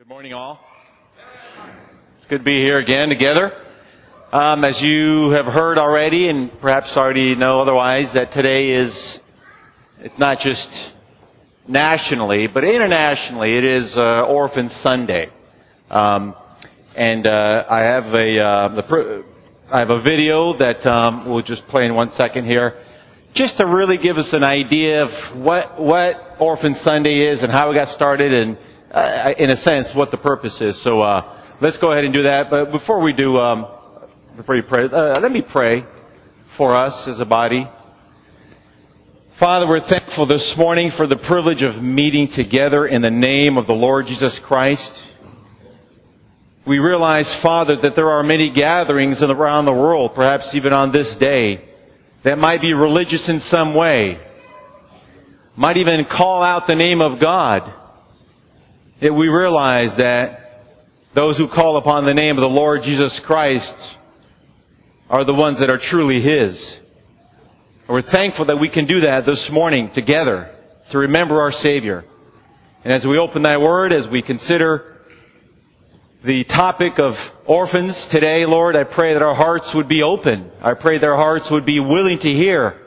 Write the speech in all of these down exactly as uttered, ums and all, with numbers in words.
Good morning, all. It's good to be here again together. Um, as you have heard already, and perhaps already know otherwise, that today is, it's not just nationally, but internationally, it is uh, Orphan Sunday. Um, and uh, I have a uh, the pr- I have a video that um, we'll just play in one second here, just to really give us an idea of what what Orphan Sunday is and how it got started, and uh, in a sense, what the purpose is. So uh, let's go ahead and do that. But before we do, um, before you pray, uh, let me pray for us as a body. Father, we're thankful this morning for the privilege of meeting together in the name of the Lord Jesus Christ. We realize, Father, that there are many gatherings around the world, perhaps even on this day, that might be religious in some way, might even call out the name of God. Yet we realize that those who call upon the name of the Lord Jesus Christ are the ones that are truly His. And we're thankful that we can do that this morning together to remember our Savior. And as we open Thy Word, as we consider the topic of orphans today, Lord, I pray that our hearts would be open. I pray that our hearts would be willing to hear.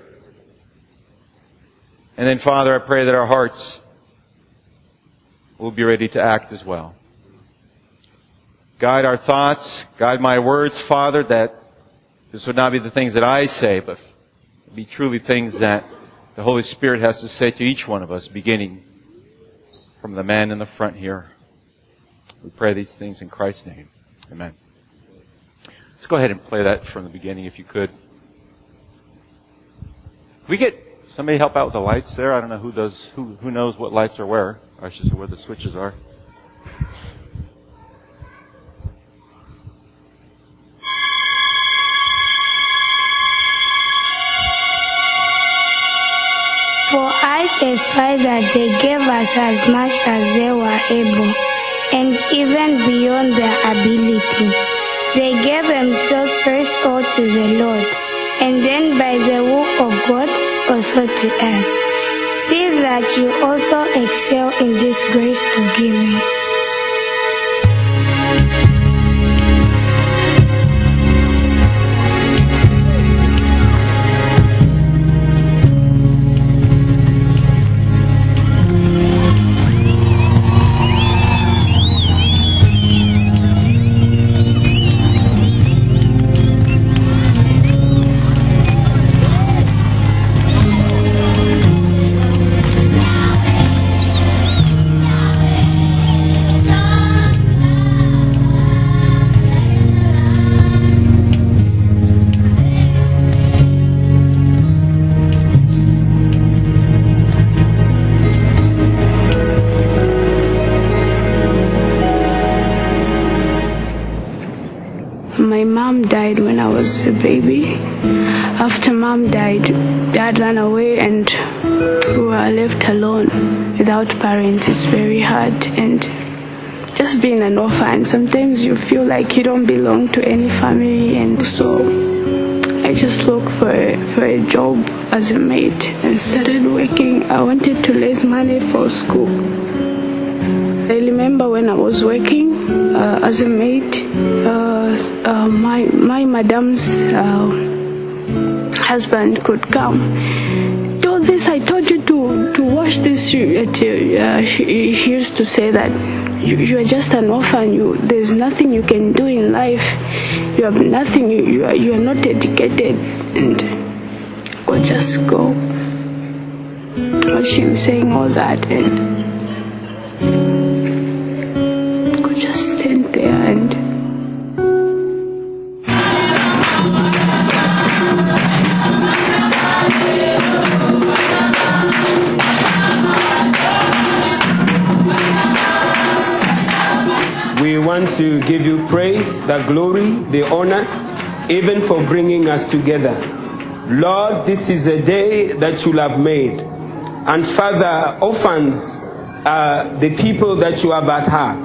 And then, Father, I pray that our hearts will be ready to act as well. Guide our thoughts, guide my words, Father, that this would not be the things that I say, but be truly things that the Holy Spirit has to say to each one of us, beginning from the man in the front here. We pray these things in Christ's name. Amen. Let's go ahead and play that from the beginning, if you could. Can we get somebody help out with the lights there? I don't know who does. Who who knows what lights are where? Or I should say where the switches are. For I testify that they gave us as much as they were able, and even beyond their ability. They gave themselves first all to the Lord, and then by the will of God also to us. See that you also excel in this grace of giving. My mom died when I was a baby. After mom died, dad ran away and we were left alone without parents. It's very hard, and just being an orphan, sometimes you feel like you don't belong to any family, and so I just looked for a, for a job as a maid and started working. I wanted to raise money for school. I remember when I was working uh, as a maid, uh, uh, my my madam's uh, husband could come. Told this, I told you to, to wash this. Uh, he, he used to say that you, you are just an orphan. You, there's nothing you can do in life. You have nothing. You you are, you are not educated, and God just go. Watch him saying all that, and just stand there and we want to give you praise, the glory, the honor, even for bringing us together. Lord, this is a day that you have made. And Father, orphans are the people that you have at heart.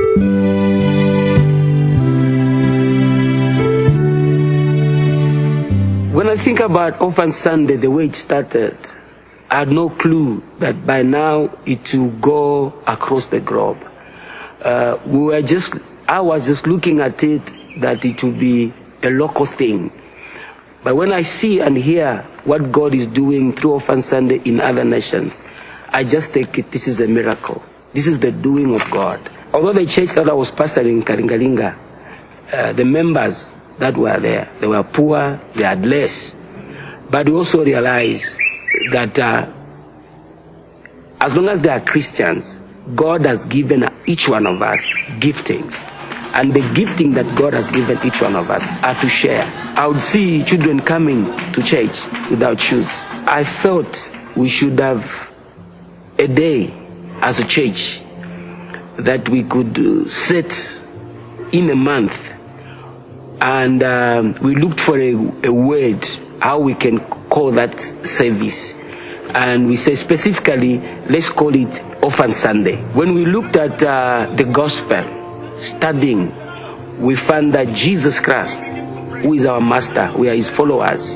When I think about Orphan Sunday, the way it started, I had no clue that by now it will go across the globe. uh, we were just, I was just looking at it that it would be a local thing. But when I see and hear what God is doing through Orphan Sunday in other nations, I just take it, this is a miracle. This is the doing of God. Although the church that I was pastoring in Karingalinga, uh, the members that were there, they were poor, they had less. But we also realize that uh, as long as they are Christians, God has given each one of us giftings. And the gifting that God has given each one of us are to share. I would see children coming to church without shoes. I felt we should have a day as a church that we could uh, set in a month, and um, we looked for a, a word how we can call that service, and we say specifically let's call it Orphan Sunday. When we looked at uh, the gospel studying, we found that Jesus Christ, who is our master, we are his followers,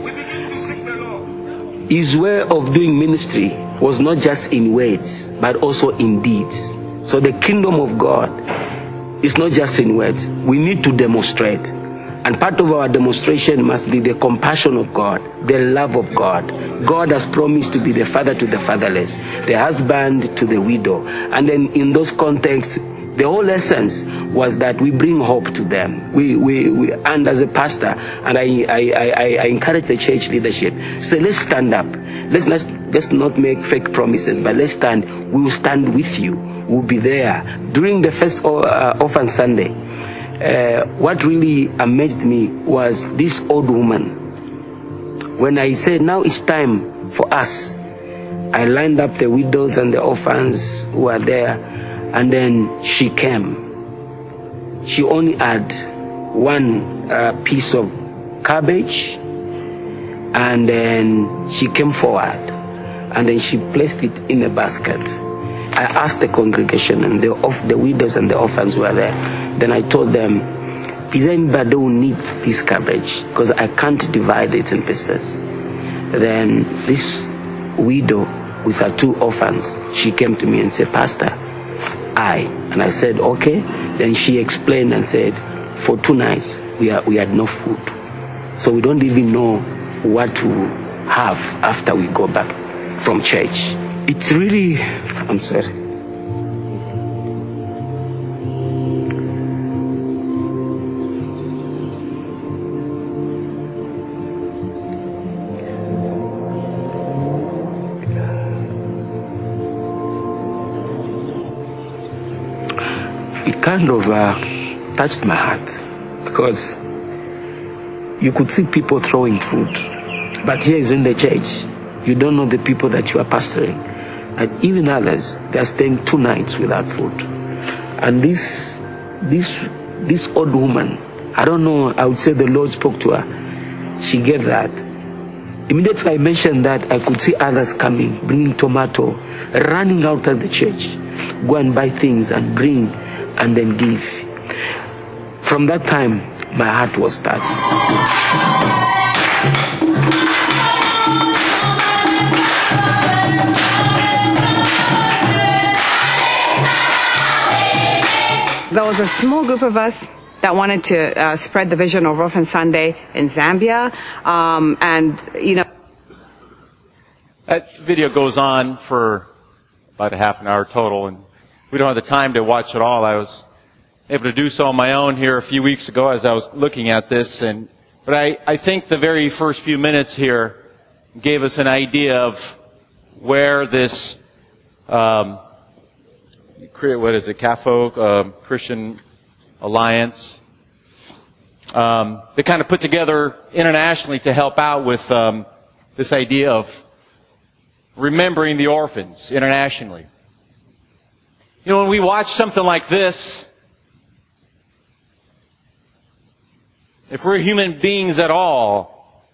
his way of doing ministry was not just in words but also in deeds. So the kingdom of God is not just in words. We need to demonstrate. And part of our demonstration must be the compassion of God, the love of God. God has promised to be the father to the fatherless, the husband to the widow. And then in those contexts, the whole essence was that we bring hope to them. We, we, we and as a pastor, and I, I, I, I encourage the church leadership, say, let's stand up. Let's not, let's not make fake promises, but let's stand. We will stand with you. We'll be there. During the first uh, Orphan Sunday, uh, what really amazed me was this old woman. When I said, now it's time for us, I lined up the widows and the orphans who are there, and then she came. She only had one uh, piece of cabbage, and then she came forward, and then she placed it in a basket. I asked the congregation, and the, of the widows and the orphans were there. Then I told them, is there anybody who needs this cabbage? Because I can't divide it in pieces. Then this widow with her two orphans, she came to me and said, Pastor, I. And I said, okay. Then she explained and said, for two nights, we, are, we had no food. So we don't even know what to have after we go back from church. It's really, I'm sorry. It kind of uh, touched my heart, because you could see people throwing food, but here is in the church, you don't know the people that you are pastoring. And even others, they are staying two nights without food. And this, this, this old woman, I don't know, I would say the Lord spoke to her. She gave that. Immediately I mentioned that, I could see others coming, bringing tomato, running out of the church, go and buy things and bring, and then give. From that time, my heart was touched. There was a small group of us that wanted to uh, spread the vision of Orphan Sunday in Zambia, um, and you know. That video goes on for about a half an hour total, and we don't have the time to watch it all. I was able to do so on my own here a few weeks ago as I was looking at this, and but I, I think the very first few minutes here gave us an idea of where this. Um, What is it? C A F O, uh, Christian Alliance. Um, they kind of put together internationally to help out with um, this idea of remembering the orphans internationally. You know, when we watch something like this, if we're human beings at all,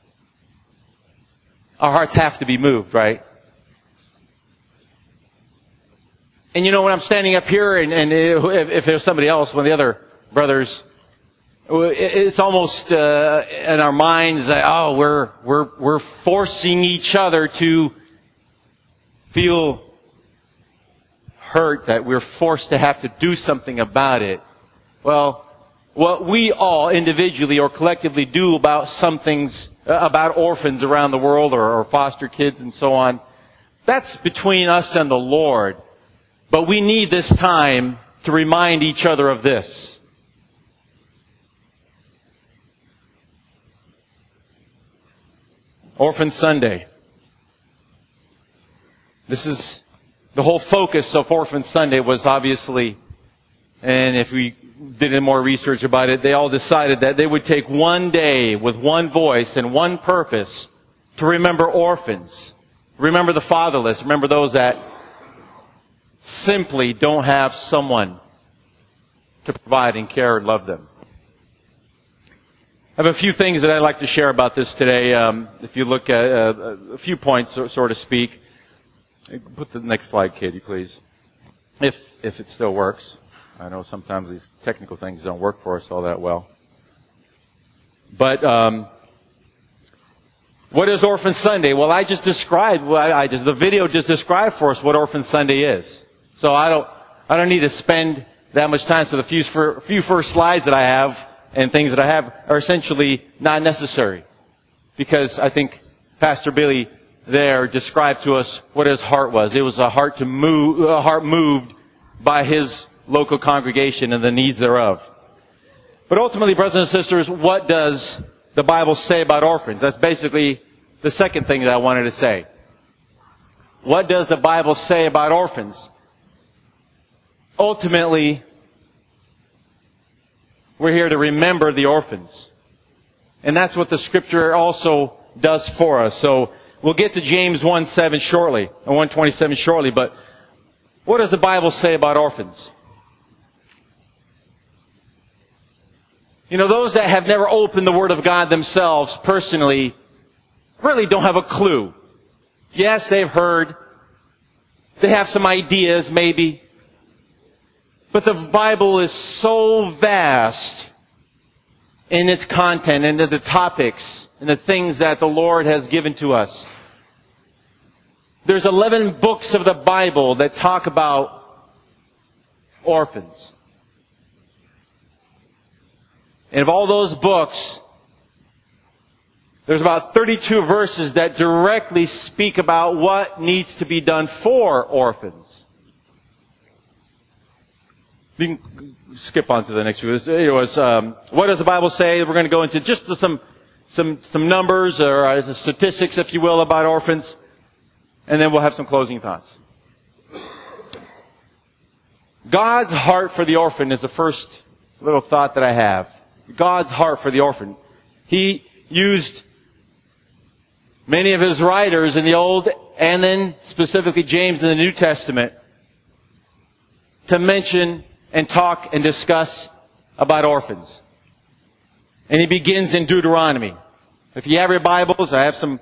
our hearts have to be moved, right? And you know, when I'm standing up here, and, and if, if there's somebody else, one of the other brothers, it's almost uh, in our minds that, oh, we're we're we're forcing each other to feel hurt that we're forced to have to do something about it. Well, what we all individually or collectively do about some things, uh, about orphans around the world or, or foster kids and so on, that's between us and the Lord. But we need this time to remind each other of this. Orphan Sunday. This is the whole focus of Orphan Sunday was obviously, and if we did any more research about it, they all decided that they would take one day with one voice and one purpose to remember orphans, remember the fatherless, remember those that simply don't have someone to provide and care and love them. I have a few things that I'd like to share about this today. Um, if you look at uh, a few points, so, so to speak. Put the next slide, Katie, please. If if it still works. I know sometimes these technical things don't work for us all that well. But um, what is Orphan Sunday? Well, I just described. Well, I, I just the video just described for us what Orphan Sunday is. So I don't I don't need to spend that much time. So the few for, few first slides that I have and things that I have are essentially not necessary, because I think Pastor Billy there described to us what his heart was. It was a heart to move, a heart moved by his local congregation and the needs thereof. But ultimately, brothers and sisters, what does the Bible say about orphans? That's basically the second thing that I wanted to say. What does the Bible say about orphans? Ultimately, we're here to remember the orphans. And that's what the Scripture also does for us. So, we'll get to James one seven shortly, or one twenty-seven shortly, but what does the Bible say about orphans? You know, those that have never opened the Word of God themselves personally really don't have a clue. Yes, they've heard. They have some ideas, maybe. But the Bible is so vast in its content and in the topics and the things that the Lord has given to us. There's eleven books of the Bible that talk about orphans. And of all those books, there's about thirty-two verses that directly speak about what needs to be done for orphans. You can skip on to the next few. It was, um, what does the Bible say? We're going to go into just some some some numbers or uh, statistics, if you will, about orphans. And then we'll have some closing thoughts. God's heart for the orphan is the first little thought that I have. God's heart for the orphan. He used many of His writers in the Old and then specifically James in the New Testament to mention and talk and discuss about orphans. And He begins in Deuteronomy. If you have your Bibles, I have some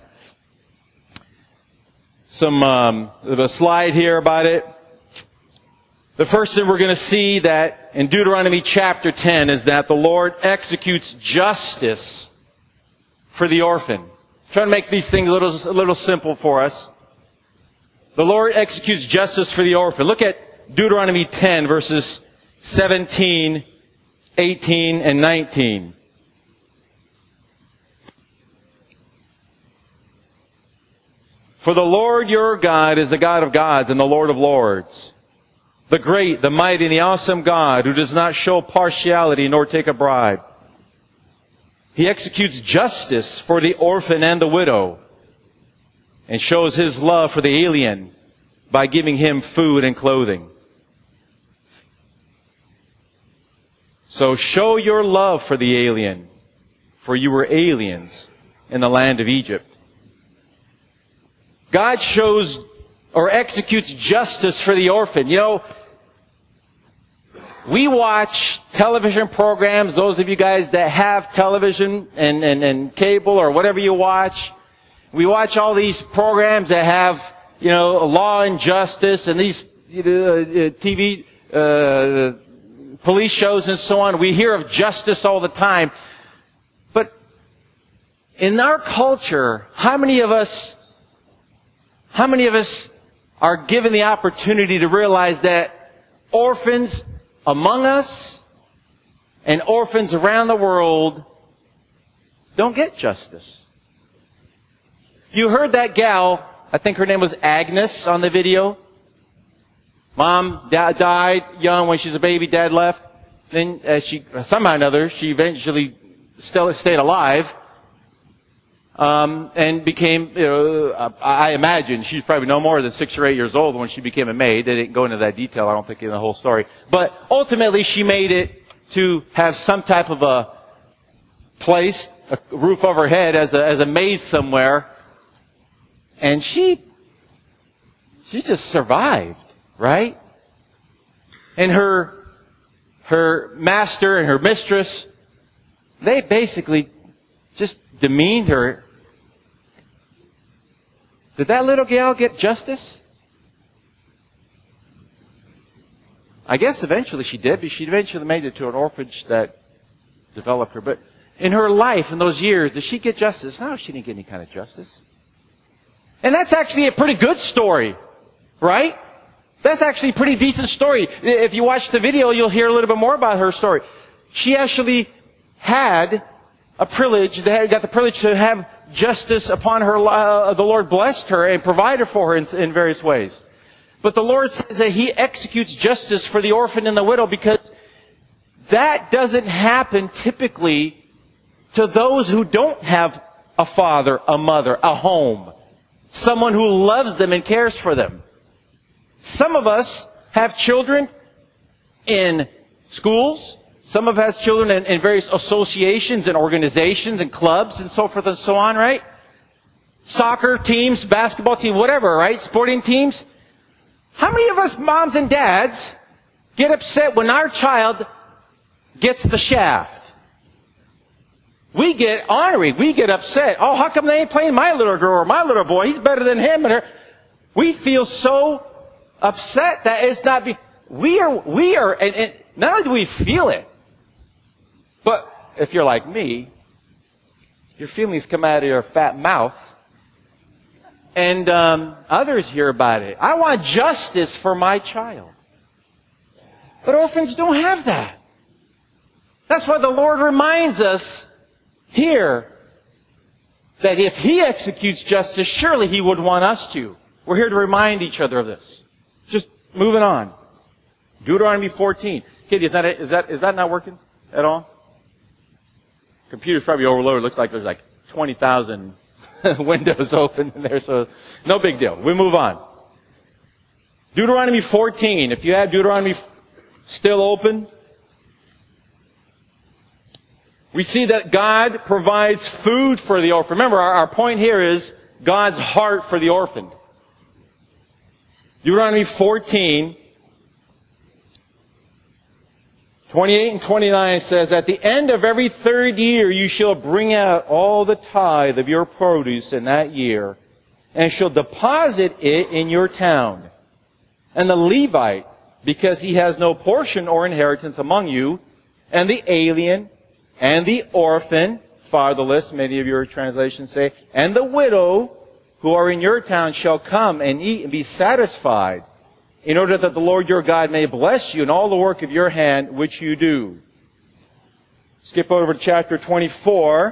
some um, a slide here about it. The first thing we're going to see that in Deuteronomy chapter ten is that the Lord executes justice for the orphan. I'm trying to make these things a little, a little simple for us. The Lord executes justice for the orphan. Look at Deuteronomy ten, verses seventeen, eighteen, and nineteen. For the Lord your God is the God of gods and the Lord of lords, the great, the mighty, and the awesome God who does not show partiality nor take a bribe. He executes justice for the orphan and the widow and shows His love for the alien by giving him food and clothing. So show your love for the alien, for you were aliens in the land of Egypt. God shows or executes justice for the orphan. You know, we watch television programs, those of you guys that have television and, and, and cable or whatever you watch. We watch all these programs that have, you know, law and justice and these you know, uh, T V, uh, police shows and so on. We hear of justice all the time. But in our culture, how many of us, how many of us are given the opportunity to realize that orphans among us and orphans around the world don't get justice. You heard that gal, I think her name was Agnes on the video. Mom dad died young when she was a baby, dad left. Then uh, she, somehow or another, she eventually still stayed alive. Um, and became, you know, uh, I imagine she's probably no more than six or eight years old when she became a maid. They didn't go into that detail, I don't think, in the whole story. But ultimately, she made it to have some type of a place, a roof over her head as a, as a maid somewhere. And she, she just survived, right? And her, her master and her mistress, they basically just demeaned her. Did that little gal get justice? I guess eventually she did, but she eventually made it to an orphanage that developed her. But in her life, in those years, did she get justice? No, she didn't get any kind of justice. And that's actually a pretty good story, right? That's actually a pretty decent story. If you watch the video, you'll hear a little bit more about her story. She actually had a privilege, they got the privilege to have justice upon her. Uh, the Lord blessed her and provided for her in, in various ways. But the Lord says that He executes justice for the orphan and the widow because that doesn't happen typically to those who don't have a father, a mother, a home, someone who loves them and cares for them. Some of us have children in schools. Some of us have children in, in various associations and organizations and clubs and so forth and so on, right? Soccer teams, basketball teams, whatever, right? Sporting teams. How many of us moms and dads get upset when our child gets the shaft? We get ornery. We get upset. Oh, how come they ain't playing my little girl or my little boy? He's better than him and her. We feel so upset that it's not be, we are, we are, and, and not only do we feel it, but if you're like me, your feelings come out of your fat mouth, and um, others hear about it. I want justice for my child. But orphans don't have that. That's why the Lord reminds us here that if He executes justice, surely He would want us to. We're here to remind each other of this. Just moving on. Deuteronomy fourteen. Kitty, is that, is that, is that not working at all? Computer's probably overloaded. It looks like there's like twenty thousand windows open in there, so no big deal. We move on. Deuteronomy fourteen. If you have Deuteronomy still open, we see that God provides food for the orphan. Remember, our, our point here is God's heart for the orphan. Deuteronomy fourteen, twenty-eight and twenty-nine says, at the end of every third year you shall bring out all the tithe of your produce in that year, and shall deposit it in your town. And the Levite, because he has no portion or inheritance among you, and the alien, and the orphan, fatherless, many of your translations say, and the widow, who are in your town, shall come and eat and be satisfied, in order that the Lord your God may bless you in all the work of your hand which you do. Skip over to chapter twenty-four.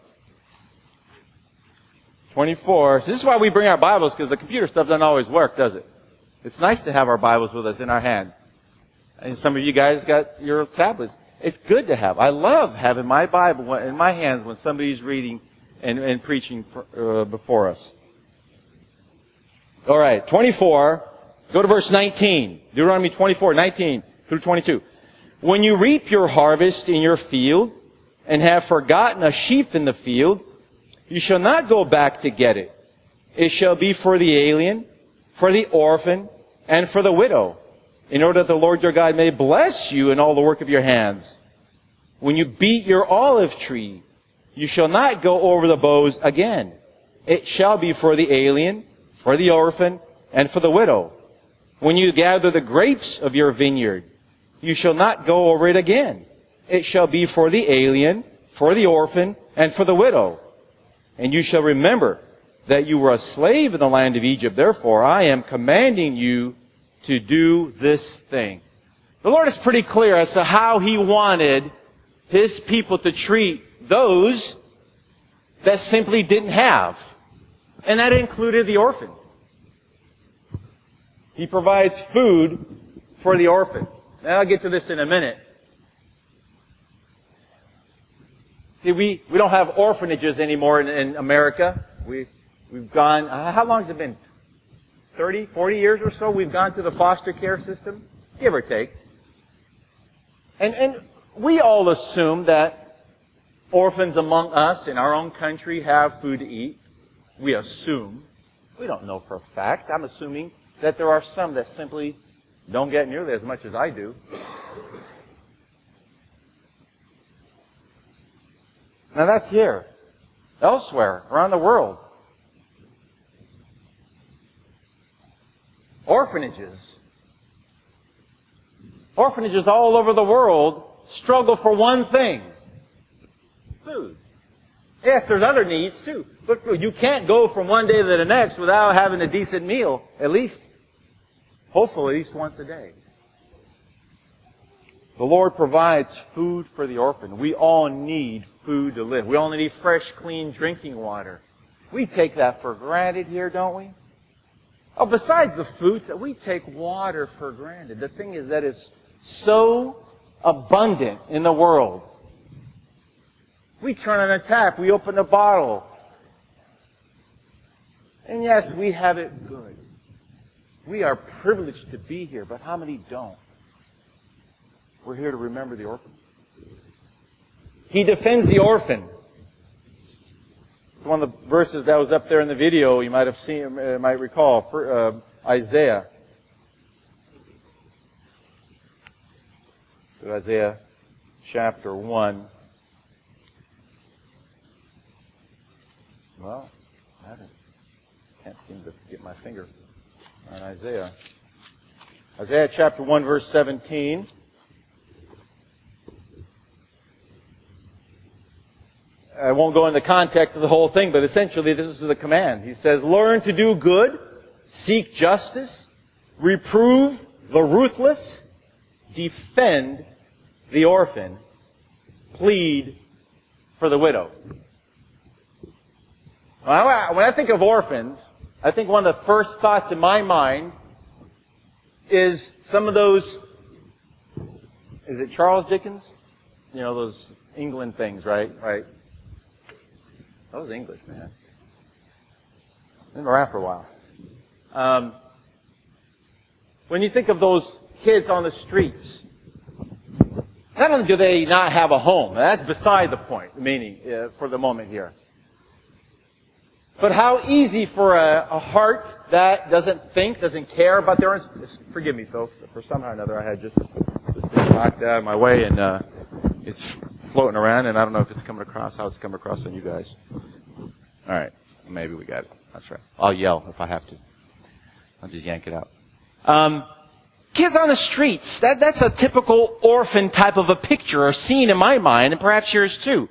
twenty-four. So this is why we bring our Bibles, because the computer stuff doesn't always work, does it? It's nice to have our Bibles with us in our hand. And some of you guys got your tablets. It's good to have. I love having my Bible in my hands when somebody's reading and, and preaching for, uh, before us. All right, twenty-four. Go to verse nineteen. Deuteronomy twenty-four, nineteen through twenty-two. When you reap your harvest in your field and have forgotten a sheaf in the field, you shall not go back to get it. It shall be for the alien, for the orphan, and for the widow, in order that the Lord your God may bless you in all the work of your hands. When you beat your olive tree, you shall not go over the boughs again. It shall be for the alien, for the orphan, and for the widow. When you gather the grapes of your vineyard, you shall not go over it again. It shall be for the alien, for the orphan, and for the widow. And you shall remember that you were a slave in the land of Egypt. Therefore, I am commanding you to do this thing. The Lord is pretty clear as to how He wanted His people to treat those that simply didn't have. And that included the orphan. He provides food for the orphan. Now I'll get to this in a minute. See, we, we don't have orphanages anymore in, in America. We, we've gone, uh, how long has it been? thirty, forty years or so we've gone to the foster care system, give or take. And, and we all assume that orphans among us in our own country have food to eat. We assume. We don't know for a fact. I'm assuming that there are some that simply don't get nearly as much as I do. Now that's here. Elsewhere, around the world. Orphanages. Orphanages all over the world struggle for one thing. Food. Yes, there's other needs too. But food. You can't go from one day to the next without having a decent meal. At least, hopefully, at least once a day. The Lord provides food for the orphan. We all need food to live. We all need fresh, clean drinking water. We take that for granted here, don't we? Oh, besides the food, we take water for granted. The thing is that it's so abundant in the world. We turn on a tap, we open a bottle. And yes, we have it good. We are privileged to be here, but how many don't? We're here to remember the orphan. He defends the orphan. One of the verses that was up there in the video, you might have seen, uh, might recall, for, uh, Isaiah. Isaiah chapter one. Well, I haven't, can't seem to get my finger on Isaiah. Isaiah chapter one, verse seventeen. I won't go into the context of the whole thing, but essentially this is the command. He says, learn to do good, seek justice, reprove the ruthless, defend the orphan, plead for the widow. When I think of orphans, I think one of the first thoughts in my mind is some of those, is it Charles Dickens? You know, those England things, right? Right. That was English, man. Been around for a while. Um, when you think of those kids on the streets, not only do they not have a home, that's beside the point, meaning uh, for the moment here. But how easy for a, a heart that doesn't think, doesn't care about their own... Forgive me, folks. For somehow or another, I had just this thing knocked out of my way, and uh, it's floating around, and I don't know if it's coming across, how it's coming across on you guys. All right. Maybe we got it. That's right. I'll yell if I have to. I'll just yank it out. Um, kids on the streets. That, that's a typical orphan type of a picture or scene in my mind, and perhaps yours too.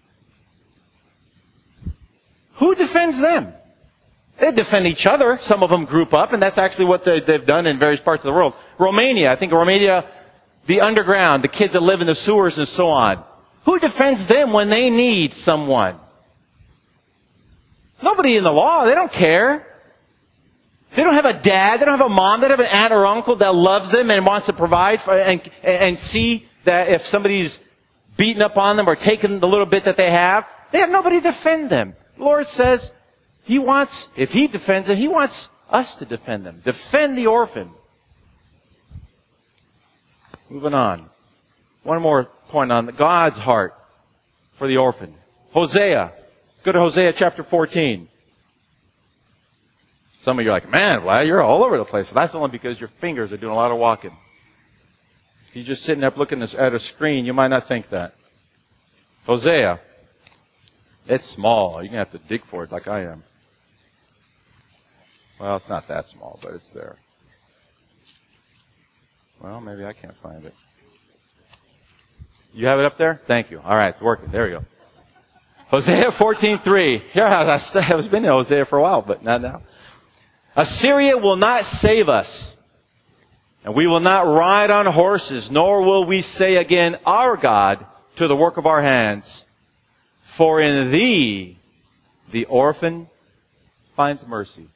Who defends them? They defend each other. Some of them group up, and that's actually what they, they've done in various parts of the world. Romania, I think Romania, the underground, the kids that live in the sewers and so on. Who defends them when they need someone? Nobody in the law. They don't care. They don't have a dad. They don't have a mom. They don't have an aunt or uncle that loves them and wants to provide for, and, and see that if somebody's beating up on them or taking the little bit that they have, they have nobody to defend them. The Lord says He wants, if He defends them, He wants us to defend them. Defend the orphan. Moving on. One more point on God's heart for the orphan. Hosea. Go to Hosea chapter fourteen. Some of you are like, man, well, you're all over the place. That's only because your fingers are doing a lot of walking. If you're just sitting up looking at a screen, you might not think that. Hosea. It's small. You're going to have to dig for it like I am. Well, it's not that small, but it's there. Well, maybe I can't find it. You have it up there? Thank you. All right, it's working. There we go. Hosea fourteen three. Yeah, I have been in Hosea for a while, but not now. Assyria will not save us, and we will not ride on horses, nor will we say again, our God, to the work of our hands. For in thee the orphan finds mercy.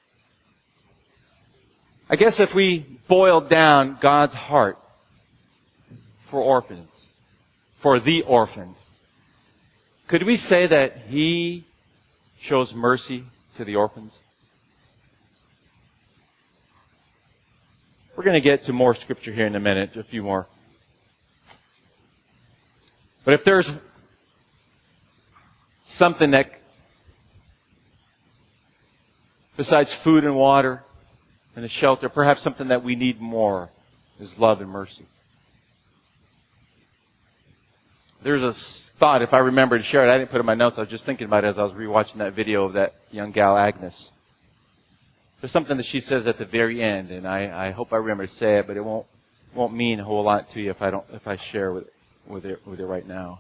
I guess if we boiled down God's heart for orphans, for the orphan, could we say that He shows mercy to the orphans? We're going to get to more scripture here in a minute, a few more. But if there's something that, besides food and water and a shelter, perhaps something that we need more is love and mercy. There's a thought, if I remember to share it, I didn't put it in my notes, I was just thinking about it as I was rewatching that video of that young gal, Agnes. There's something that she says at the very end, and I, I hope I remember to say it, but it won't won't mean a whole lot to you if I don't if I share with with it with it right now.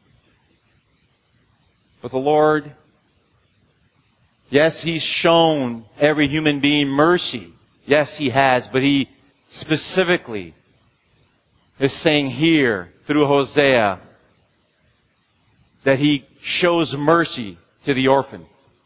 But the Lord, yes, He's shown every human being mercy. Yes, He has, but He specifically is saying here through Hosea that He shows mercy to the orphan.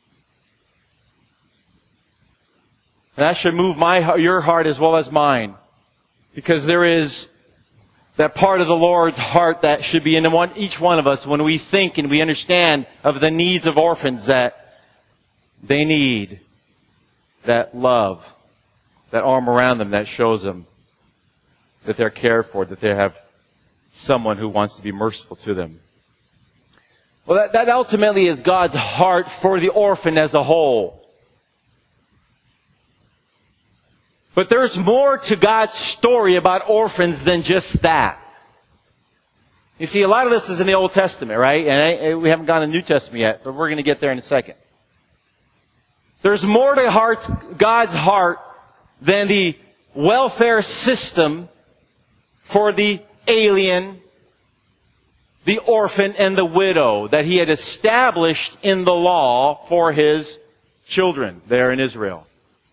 And that should move my your heart as well as mine, because there is that part of the Lord's heart that should be in one, each one of us when we think and we understand of the needs of orphans, that they need that love, that arm around them that shows them that they're cared for, that they have someone who wants to be merciful to them. Well, that, that ultimately is God's heart for the orphan as a whole. But there's more to God's story about orphans than just that. You see, a lot of this is in the Old Testament, right? And I, we haven't gone to the New Testament yet, but we're going to get there in a second. There's more to hearts, God's heart than the welfare system for the alien, the orphan, and the widow that He had established in the law for His children there in Israel.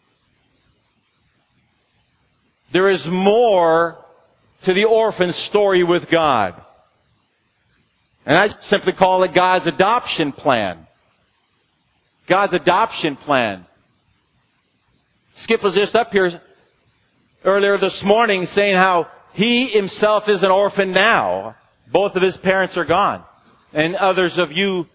There is more to the orphan story with God. And I simply call it God's adoption plan. God's adoption plan. Skip was just up here earlier this morning saying how he himself is an orphan now. Both of his parents are gone. And others of you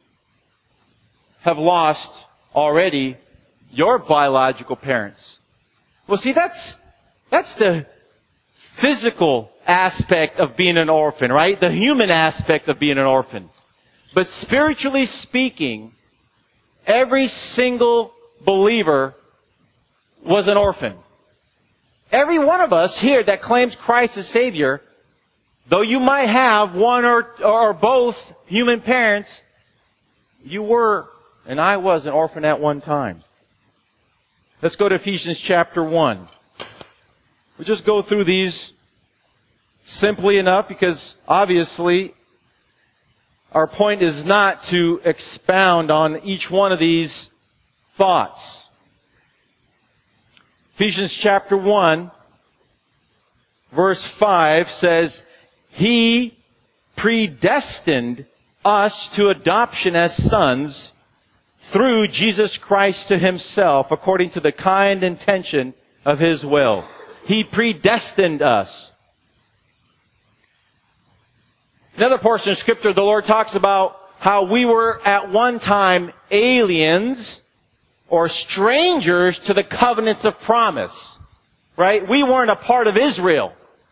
have lost already your biological parents. Well, see, that's That's the physical aspect of being an orphan, right? The human aspect of being an orphan. But spiritually speaking, every single believer was an orphan. Every one of us here that claims Christ as Savior, though you might have one or, or both human parents, you were, and I was, an orphan at one time. Let's go to Ephesians chapter one. We'll just go through these simply enough because obviously our point is not to expound on each one of these thoughts. Ephesians chapter one, verse five says, He predestined us to adoption as sons through Jesus Christ to Himself, according to the kind intention of His will. He predestined us. Another portion of Scripture, the Lord talks about how we were at one time aliens or strangers to the covenants of promise. Right? We weren't a part of Israel.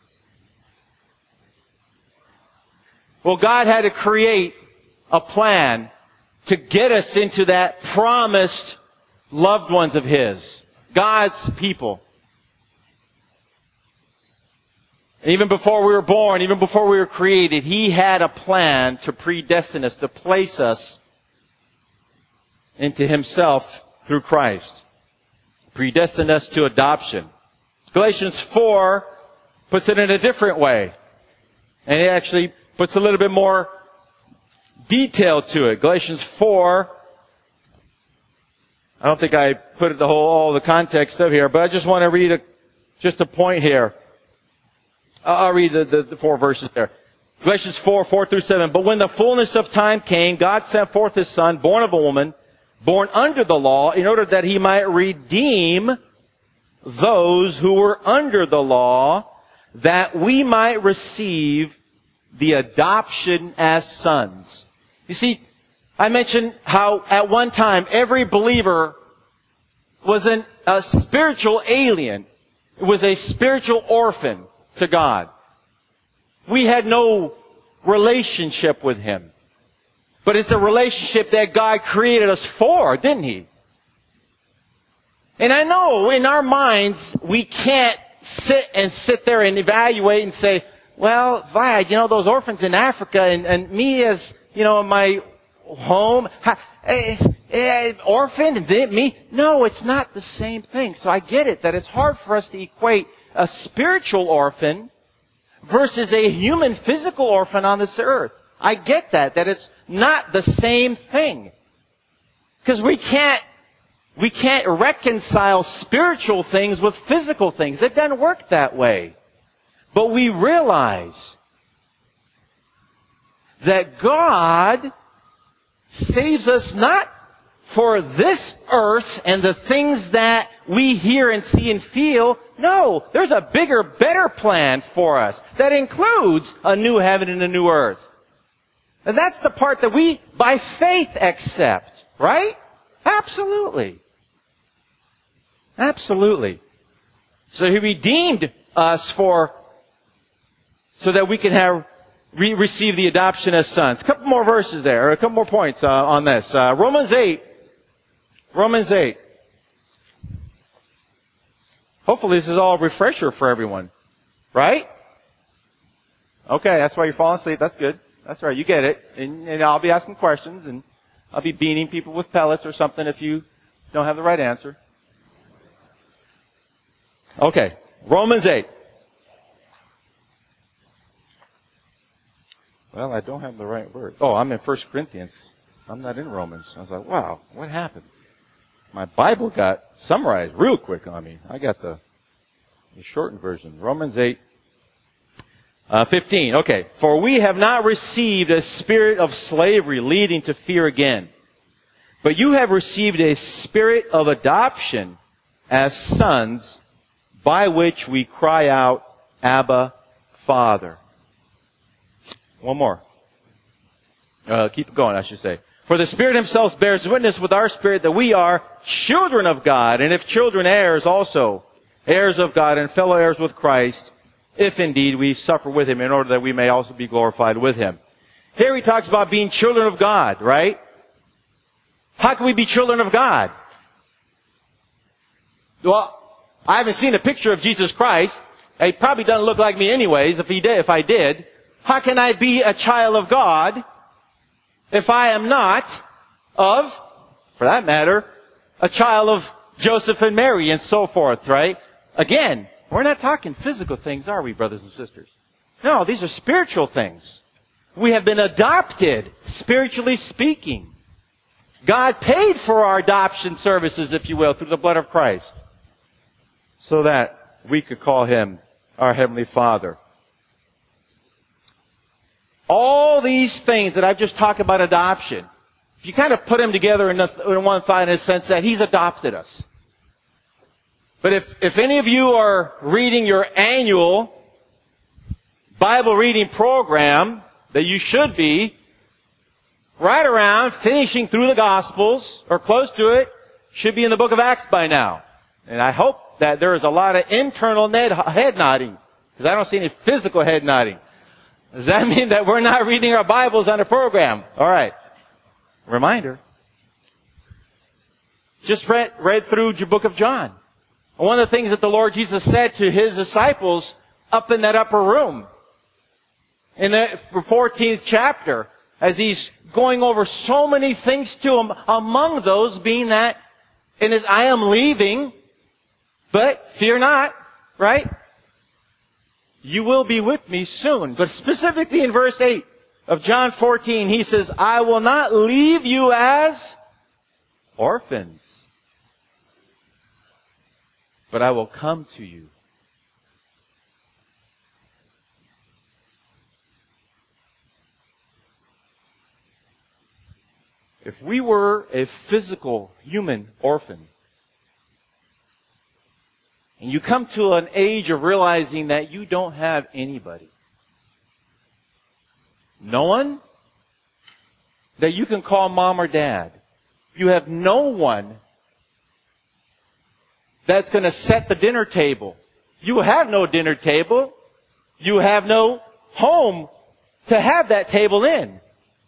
Well, God had to create a plan to get us into that promised loved ones of His. God's people. And even before we were born, even before we were created, He had a plan to predestine us, to place us into Himself through Christ. Predestined us to adoption. Galatians four puts it in a different way. And it actually puts a little bit more detail to it. Galatians four. I don't think I put the whole, all the context of here, but I just want to read a, just a point here. I'll read the, the, the four verses there. Galatians four, four through seven. But when the fullness of time came, God sent forth His Son, born of a woman, born under the law, in order that He might redeem those who were under the law, that we might receive the adoption as sons. You see, I mentioned how at one time every believer was an, a spiritual alien. It was a spiritual orphan to God. We had no relationship with Him. But it's a relationship that God created us for, didn't He? And I know in our minds we can't sit and sit there and evaluate and say, well, Vlad, you know, those orphans in Africa and, and me as, you know, my home, ha, eh, eh, orphan and then me. No, it's not the same thing. So I get it that it's hard for us to equate a spiritual orphan versus a human physical orphan on this earth. I get that, that it's not the same thing. Because we can't, we can't reconcile spiritual things with physical things. It doesn't work that way. But we realize that God saves us not for this earth and the things that we hear and see and feel. No, there's a bigger, better plan for us that includes a new heaven and a new earth. And that's the part that we, by faith, accept. Right? Absolutely. Absolutely. So He redeemed us for, so that we can have, re- receive the adoption as sons. A couple more verses there, or a couple more points uh, on this. Uh, Romans eight. Romans eight. Hopefully this is all a refresher for everyone. Right? Okay, that's why you're falling asleep. That's good. That's right, you get it. And, and I'll be asking questions, and I'll be beating people with pellets or something if you don't have the right answer. Okay, Romans eight. Well, I don't have the right word. Oh, I'm in First Corinthians. I'm not in Romans. I was like, wow, what happened? My Bible got summarized real quick on me. I got the, the shortened version. Romans eight, uh, fifteen. Okay. For we have not received a spirit of slavery leading to fear again, but you have received a spirit of adoption as sons, by which we cry out, Abba, Father. One more. Uh, keep it going, I should say. For the Spirit Himself bears witness with our spirit that we are children of God, and if children, heirs also, heirs of God and fellow heirs with Christ, if indeed we suffer with Him in order that we may also be glorified with Him. Here He talks about being children of God, right? How can we be children of God? Well, I haven't seen a picture of Jesus Christ. He probably doesn't look like me anyways, if he did, if I did. How can I be a child of God if I am not of, for that matter, a child of Joseph and Mary and so forth, right? Again, we're not talking physical things, are we, brothers and sisters? No, these are spiritual things. We have been adopted, spiritually speaking. God paid for our adoption services, if you will, through the blood of Christ, so that we could call Him our Heavenly Father. All these things that I've just talked about adoption, if you kind of put them together in, a, in one thought in a sense that He's adopted us. But if, if any of you are reading your annual Bible reading program, that you should be, right around finishing through the Gospels, or close to it, should be in the book of Acts by now. And I hope that there is a lot of internal head nodding, because I don't see any physical head nodding. Does that mean that we're not reading our Bibles on the program? All right. Reminder. Just read, read through the book of John. And one of the things that the Lord Jesus said to His disciples up in that upper room, in the fourteenth chapter, as He's going over so many things to them, among those being that, in His, I am leaving, but fear not, right? You will be with me soon. But specifically in verse eight, of John fourteen, he says, I will not leave you as orphans, but I will come to you. If we were a physical human orphan, and you come to an age of realizing that you don't have anybody, no one that you can call mom or dad, you have no one that's going to set the dinner table. You have no dinner table. You have no home to have that table in.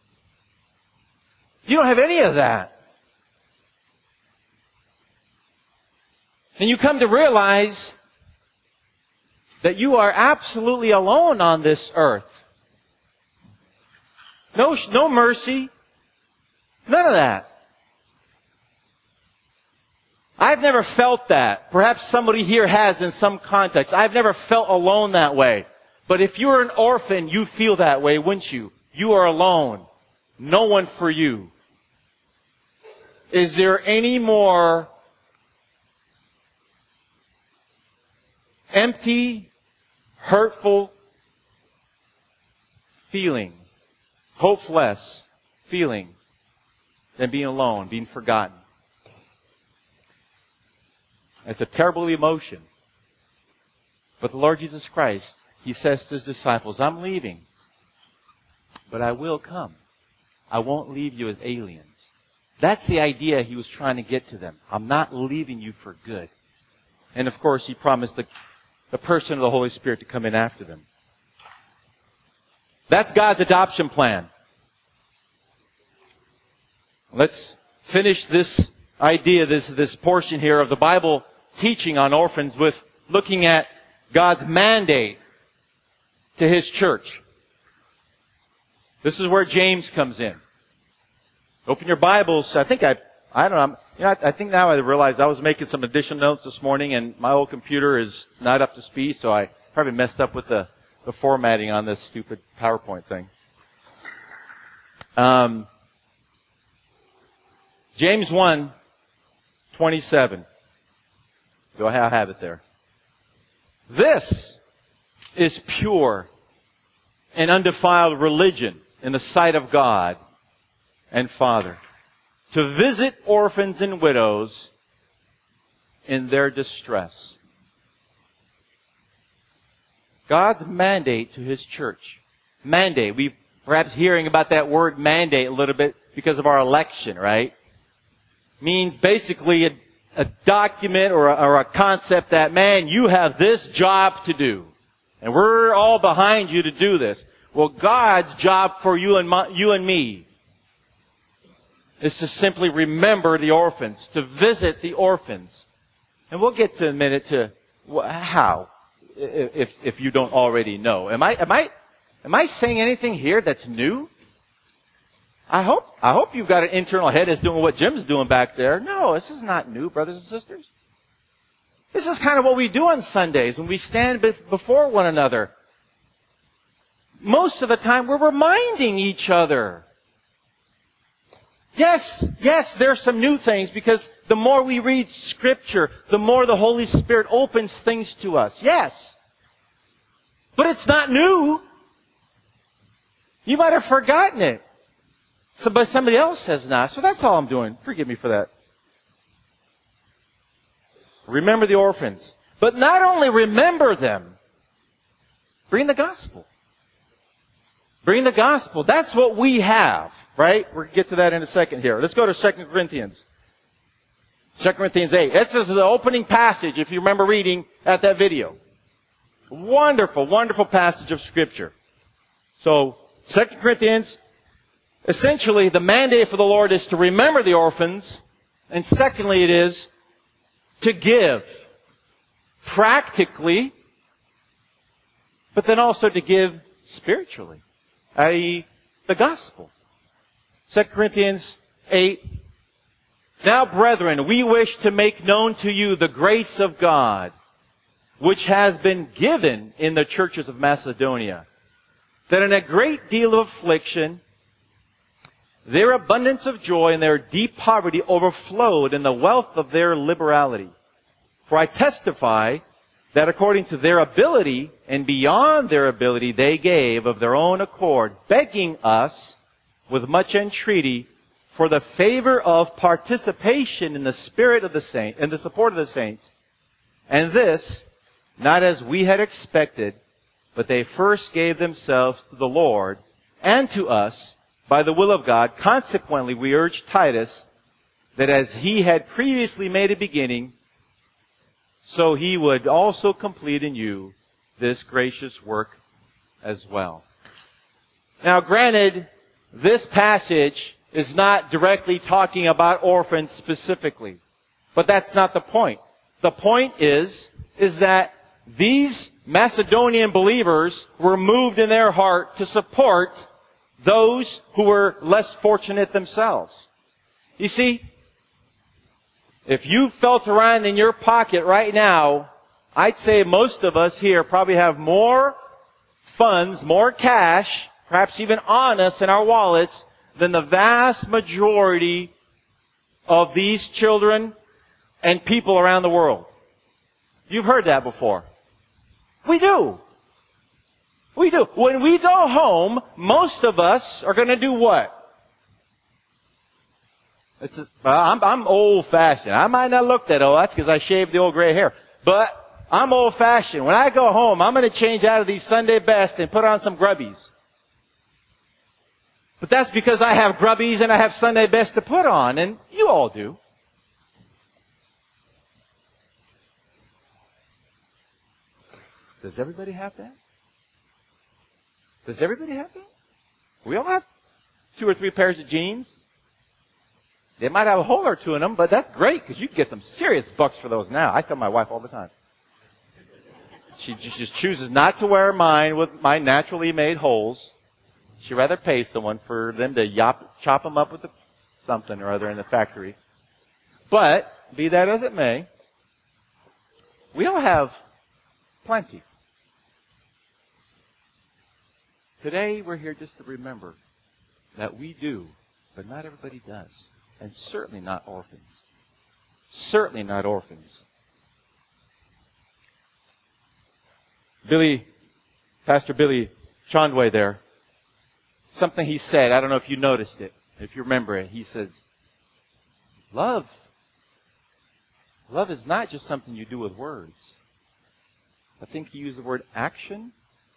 You don't have any of that. And you come to realize that you are absolutely alone on this earth. No, no mercy. None of that. I've never felt that. Perhaps somebody here has in some context. I've never felt alone that way. But if you're an orphan, you feel that way, wouldn't you? You are alone. No one for you. Is there any more empty, hurtful feeling, hopeless feeling than being alone, being forgotten? It's a terrible emotion. But the Lord Jesus Christ, He says to His disciples, I'm leaving, but I will come. I won't leave you as aliens. That's the idea He was trying to get to them. I'm not leaving you for good. And of course, He promised the, the person of the Holy Spirit to come in after them. That's God's adoption plan. Let's finish this idea, this, this portion here of the Bible teaching on orphans with looking at God's mandate to His church. This is where James comes in. Open your Bibles. I think I, I don't know, you know, I, I think now I realize I was making some additional notes this morning and my old computer is not up to speed, so I probably messed up with the, the formatting on this stupid PowerPoint thing. Um, James one, twenty-seven. Do I have it there? This is pure and undefiled religion in the sight of God and Father, to visit orphans and widows in their distress. God's mandate to His church. Mandate. We've perhaps hearing about that word mandate a little bit because of our election, right? Means basically a, a document or a, or a concept that, man, you have this job to do. And we're all behind you to do this. Well, God's job for you and my, you and me is to simply remember the orphans, to visit the orphans. And we'll get to in a minute to how, if if you don't already know. Am I am I am I saying anything here that's new? I hope I hope you've got an internal head that's doing what Jim's doing back there. No, this is not new, brothers and sisters. This is kind of what we do on Sundays when we stand before one another. Most of the time, we're reminding each other. Yes, yes, there's some new things because the more we read Scripture, the more the Holy Spirit opens things to us. Yes. But it's not new. You might have forgotten it. So, but somebody else has not. So that's all I'm doing. Forgive me for that. Remember the orphans. But not only remember them, bring the gospel. Bring the gospel. That's what we have, right? We're going to get to that in a second here. Let's go to Second Corinthians. Second Corinthians eight. This is the opening passage, if you remember reading at that video. Wonderful, wonderful passage of Scripture. So, Second Corinthians, essentially the mandate for the Lord is to remember the orphans, and secondly it is to give practically, but then also to give spiritually. that is the gospel. Second Corinthians eight. Now, brethren, we wish to make known to you the grace of God, which has been given in the churches of Macedonia. that in a great deal of affliction, their abundance of joy and their deep poverty overflowed in the wealth of their liberality. For I testify that according to their ability and beyond their ability they gave of their own accord, begging us with much entreaty for the favor of participation in the spirit of the saint, in the support of the saints. And this, not as we had expected, but they first gave themselves to the Lord and to us by the will of God. Consequently, we urge Titus that as he had previously made a beginning, so he would also complete in you this gracious work as well. Now, granted, this passage is not directly talking about orphans specifically, but that's not the point. The point is, is that these Macedonian believers were moved in their heart to support those who were less fortunate themselves. You see, if you felt around in your pocket right now, I'd say most of us here probably have more funds, more cash, perhaps even on us in our wallets, than the vast majority of these children and people around the world. You've heard that before. We do. We do. When we go home, most of us are going to do what? It's a, I'm, I'm old-fashioned. I might not look that old. That's because I shaved the old gray hair. But I'm old-fashioned. When I go home, I'm going to change out of these Sunday best and put on some grubbies. But that's because I have grubbies and I have Sunday best to put on, and you all do. Does everybody have that? Does everybody have that? We all have two or three pairs of jeans. They might have a hole or two in them, but that's great because you can get some serious bucks for those now. I tell my wife all the time. She just chooses not to wear mine with my naturally made holes. She'd rather pay someone for them to yop, chop them up with the, something or other in the factory. But, be that as it may, we all have plenty. Today, we're here just to remember that we do, but not everybody does. And certainly not orphans. Certainly not orphans. Billy, Pastor Billy Chandway there, something he said, I don't know if you noticed it, if you remember it, he says, love, love is not just something you do with words. I think he used the word action.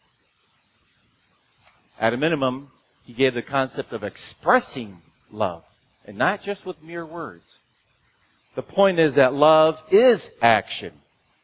At a minimum, he gave the concept of expressing love, and not just with mere words. The point is that love is action.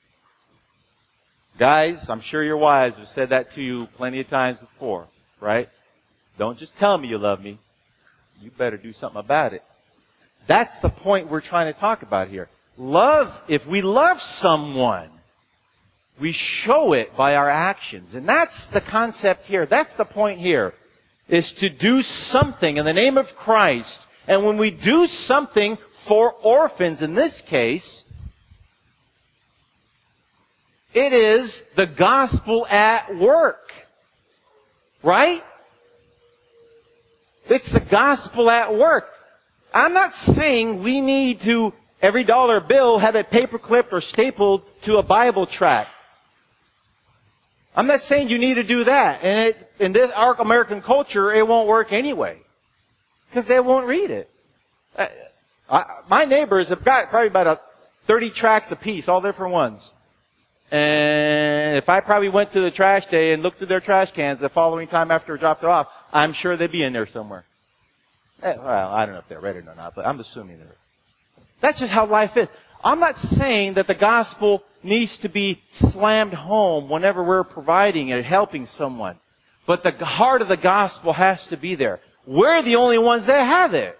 Guys, I'm sure your wives have said that to you plenty of times before, right? Don't just tell me you love me. You better do something about it. That's the point we're trying to talk about here. Love, if we love someone, we show it by our actions. And that's the concept here. That's the point here, is to do something in the name of Christ. And when we do something for orphans, in this case, it is the gospel at work. Right? It's the gospel at work. I'm not saying we need to, every dollar bill, have it paper clipped or stapled to a Bible tract. I'm not saying you need to do that. And it, in this, our American culture, it won't work anyway. Because they won't read it. Uh, I, my neighbors have got probably about a thirty tracts apiece, all different ones. And if I probably went to the trash day and looked through their trash cans the following time after I dropped it off, I'm sure they'd be in there somewhere. Eh, well, I don't know if they're read it or not, but I'm assuming they're. That's just how life is. I'm not saying that the gospel needs to be slammed home whenever we're providing and helping someone. But the heart of the gospel has to be there. We're the only ones that have it.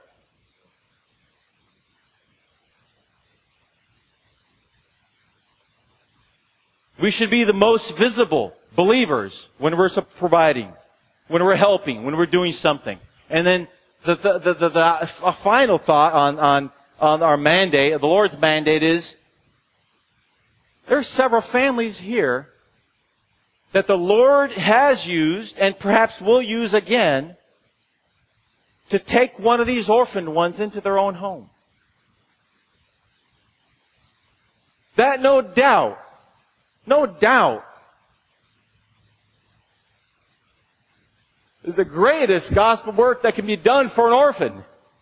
We should be the most visible believers when we're providing, when we're helping, when we're doing something. And then the, the, the, the, the a final thought on, on, on our mandate, the Lord's mandate is, there are several families here that the Lord has used and perhaps will use again to take one of these orphaned ones into their own home. That no doubt, no doubt, is the greatest gospel work that can be done for an orphan.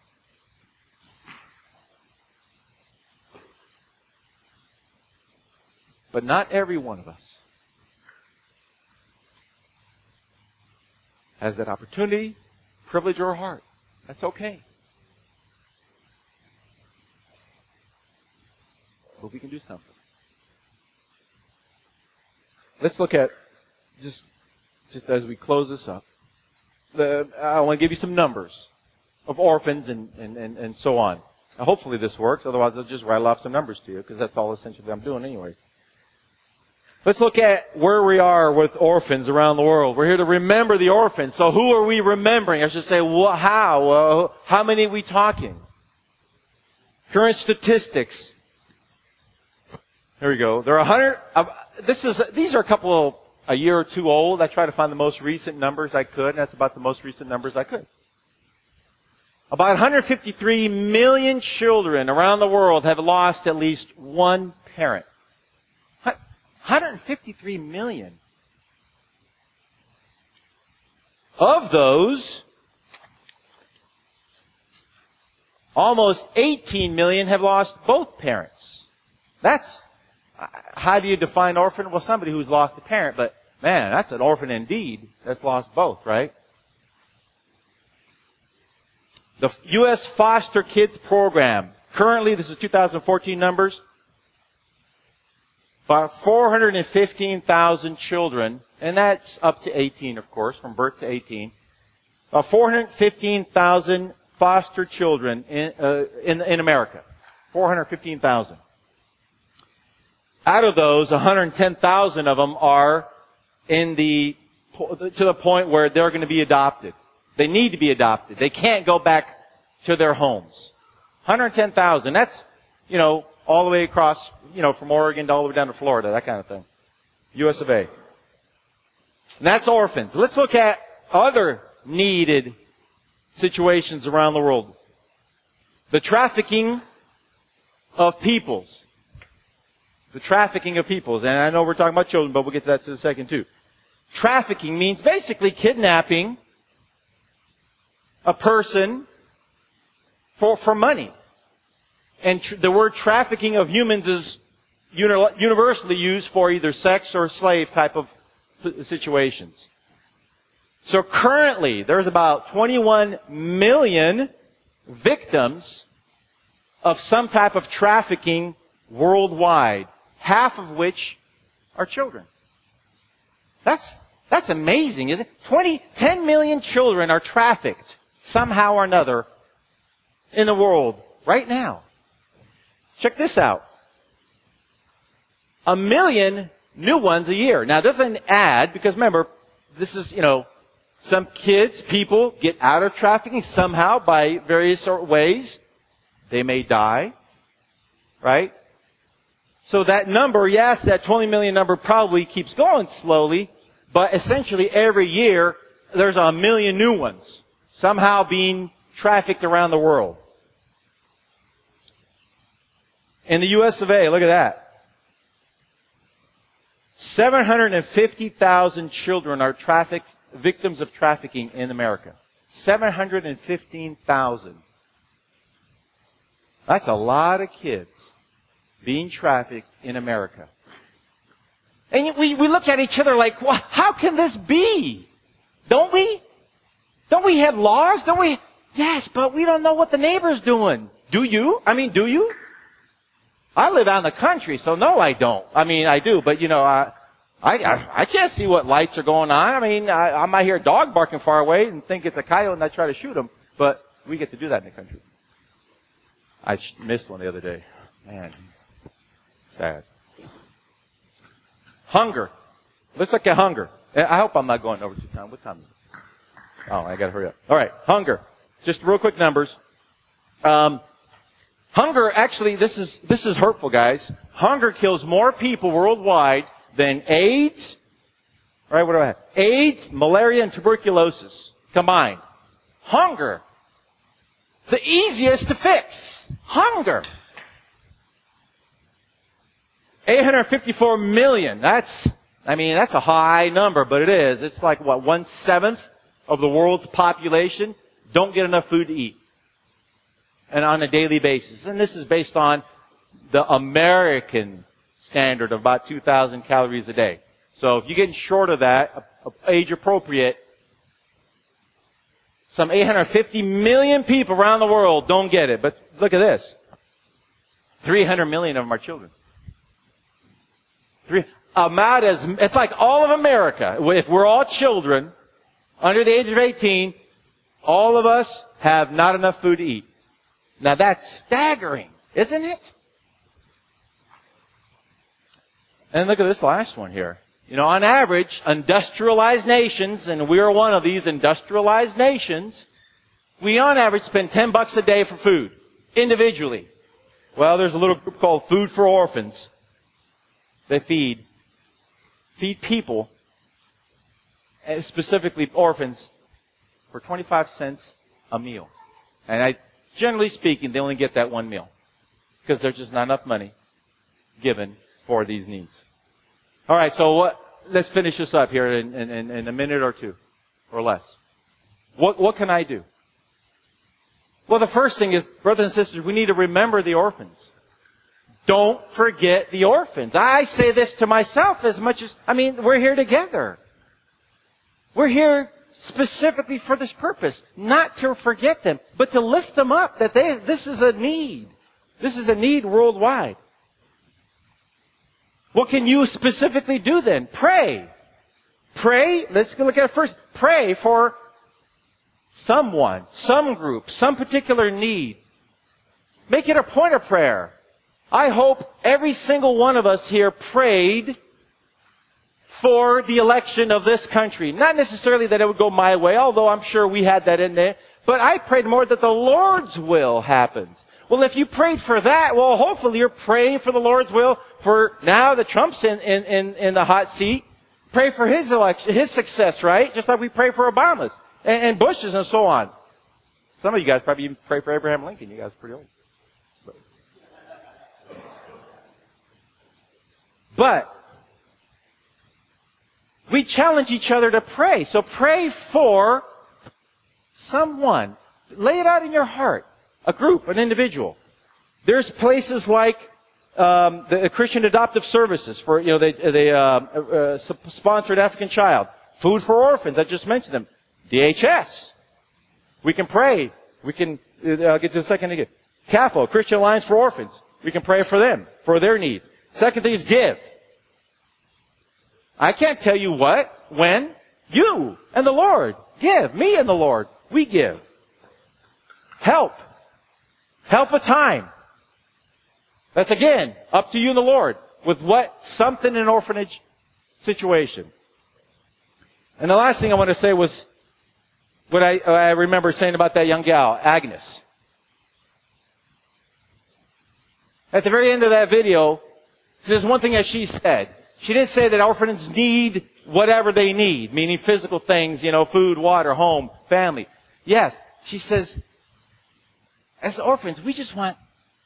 But not every one of us has that opportunity, privilege, or heart. That's okay. But we can do something. Let's look at, just, just as we close this up, the, I want to give you some numbers of orphans and, and, and, and so on. Now, hopefully this works. Otherwise, I'll just rattle off some numbers to you, because that's all essentially I'm doing anyway. Let's look at where we are with orphans around the world. We're here to remember the orphans. So who are we remembering? I should say, wh- how? Uh, how many are we talking? Current statistics. Here we go. There are one hundred. Uh, this is. These are a couple of, a year or two old. I try to find the most recent numbers I could, and that's about the most recent numbers I could. About one hundred fifty-three million children around the world have lost at least one parent. one hundred fifty-three million. Of those, almost eighteen million have lost both parents. That's, how do you define orphan? Well, somebody who's lost a parent, but man, that's an orphan indeed that's lost both, right? The U S Foster Kids Program, currently, this is two thousand fourteen numbers, about four hundred fifteen thousand children, and that's up to eighteen, of course, from birth to eighteen. About four hundred fifteen thousand foster children in, uh, in, in America. four hundred fifteen thousand. Out of those, one hundred ten thousand of them are in the, to the point where they're going to be adopted. They need to be adopted. They can't go back to their homes. one hundred ten thousand. That's, you know, all the way across, you know, from Oregon to all the way down to Florida, that kind of thing. U S of A. And that's orphans. Let's look at other needed situations around the world. The trafficking of peoples. The trafficking of peoples. And I know we're talking about children, but we'll get to that in a second too. Trafficking means basically kidnapping a person for, for money. And tr- the word trafficking of humans is uni- universally used for either sex or slave type of situations. So currently, there's about twenty-one million victims of some type of trafficking worldwide, half of which are children. That's, that's amazing, isn't it? twenty, ten million children are trafficked somehow or another in the world right now. Check this out. A million new ones a year. Now, it doesn't add, because remember, this is, you know, some kids, people get out of trafficking somehow by various ways. They may die, right? So that number, yes, that twenty million number probably keeps going slowly, but essentially every year there's a million new ones somehow being trafficked around the world. In the U S of A, look at that. seven hundred fifty thousand children are trafficked, victims of trafficking in America. seven hundred fifteen thousand. That's a lot of kids being trafficked in America. And we, we look at each other like, well, how can this be? Don't we? Don't we have laws? Don't we? Yes, but we don't know what the neighbor's doing. Do you? I mean, do you? I live out in the country, so no, I don't. I mean, I do, but you know, I, I, I can't see what lights are going on. I mean, I, I might hear a dog barking far away and think it's a coyote and I try to shoot him, but we get to do that in the country. I missed one the other day. Man, sad. Hunger. Let's look at hunger. I hope I'm not going over too time. What time is it? Oh, I gotta hurry up. All right, hunger. Just real quick numbers. Um, hunger, actually, this is this is hurtful, guys. Hunger kills more people worldwide than AIDS, All right, what do I have? AIDS, malaria, and tuberculosis combined. Hunger. The easiest to fix. Hunger. eight hundred fifty-four million. That's, I mean, that's a high number, but it is. It's like, what, one-seventh of the world's population don't get enough food to eat. And on a daily basis. And this is based on the American standard of about two thousand calories a day. So if you're getting short of that, age appropriate, some eight hundred fifty million people around the world don't get it. But look at this. three hundred million of them are children. Three, about as, it's like all of America. If we're all children, under the age of eighteen, all of us have not enough food to eat. Now that's staggering, isn't it? And look at this last one here. You know, on average, industrialized nations, and we're one of these industrialized nations, we on average spend ten bucks a day for food, individually. Well, there's a little group called Food for Orphans. They feed, feed people, specifically orphans, for twenty-five cents a meal. And I, generally speaking, they only get that one meal. Because there's just not enough money given for these needs. All right, so what, let's finish this up here in, in, in a minute or two, or less. What, what can I do? Well, the first thing is, brothers and sisters, we need to remember the orphans. Don't forget the orphans. I say this to myself as much as, I mean, we're here together. We're here specifically for this purpose. Not to forget them, but to lift them up, that they, this is a need. This is a need worldwide. What can you specifically do then? Pray. Pray, let's look at it first. Pray for someone, some group, some particular need. Make it a point of prayer. I hope every single one of us here prayed for the election of this country. Not necessarily that it would go my way, although I'm sure we had that in there. But I prayed more that the Lord's will happens. Well, if you prayed for that, well, hopefully you're praying for the Lord's will for now that Trump's in, in, in, in the hot seat. Pray for his election, his success, right? Just like we pray for Obama's and, and Bush's and so on. Some of you guys probably even pray for Abraham Lincoln. You guys are pretty old. But, but we challenge each other to pray. So pray for someone. Lay it out in your heart. A group, an individual. There's places like um, the Christian Adoptive Services for, you know, they, they uh, uh, sponsored African Child. Food for Orphans, I just mentioned them. D H S. We can pray. We can, uh, I'll get to the second again. C A F O, Christian Alliance for Orphans. We can pray for them, for their needs. Second thing is give. I can't tell you what, when. You and the Lord. Give. Me and the Lord. We give. Help. Help a time. That's again, up to you and the Lord. With what? Something in an orphanage situation. And the last thing I want to say was what I, I remember saying about that young gal, Agnes. At the very end of that video, there's one thing that she said. She didn't say that orphans need whatever they need, meaning physical things, you know, food, water, home, family. Yes, she says, as orphans, we just want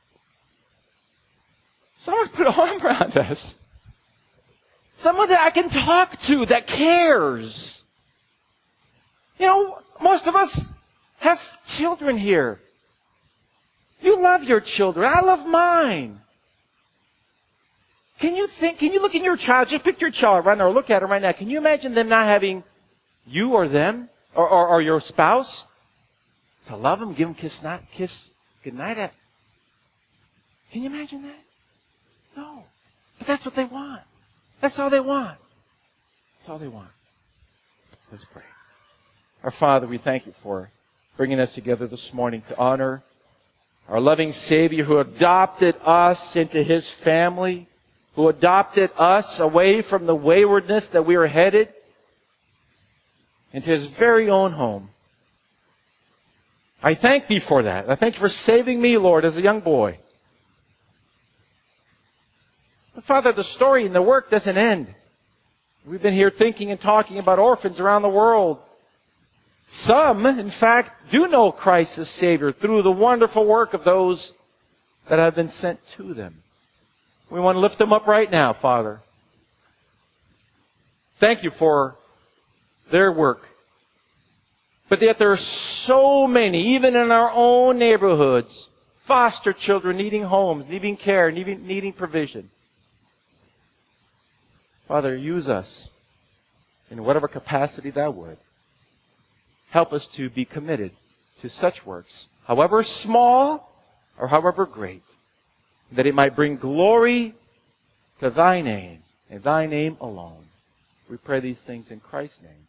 someone to put an arm around us. Someone that I can talk to that cares. You know, most of us have children here. You love your children. I love mine. Can you think, can you look in your child, just pick your child right now, or look at them right now. Can you imagine them not having you or them, or, or, or your spouse? To love them, give them kiss, not kiss, good night. At. Can you imagine that? No. But that's what they want. That's all they want. That's all they want. Let's pray. Our Father, we thank you for bringing us together this morning to honor our loving Savior who adopted us into His family, who adopted us away from the waywardness that we were headed into His very own home. I thank Thee for that. I thank You for saving me, Lord, as a young boy. But Father, the story and the work doesn't end We've been here thinking and talking about orphans around the world. Some, in fact, do know Christ as Savior through the wonderful work of those that have been sent to them. We want to lift them up right now, Father. Thank you for their work. But yet there are so many, even in our own neighborhoods, foster children needing homes, needing care, needing, needing provision. Father, use us in whatever capacity Thou would. Help us to be committed to such works, however small or however great, that it might bring glory to Thy name and Thy name alone. We pray these things in Christ's name.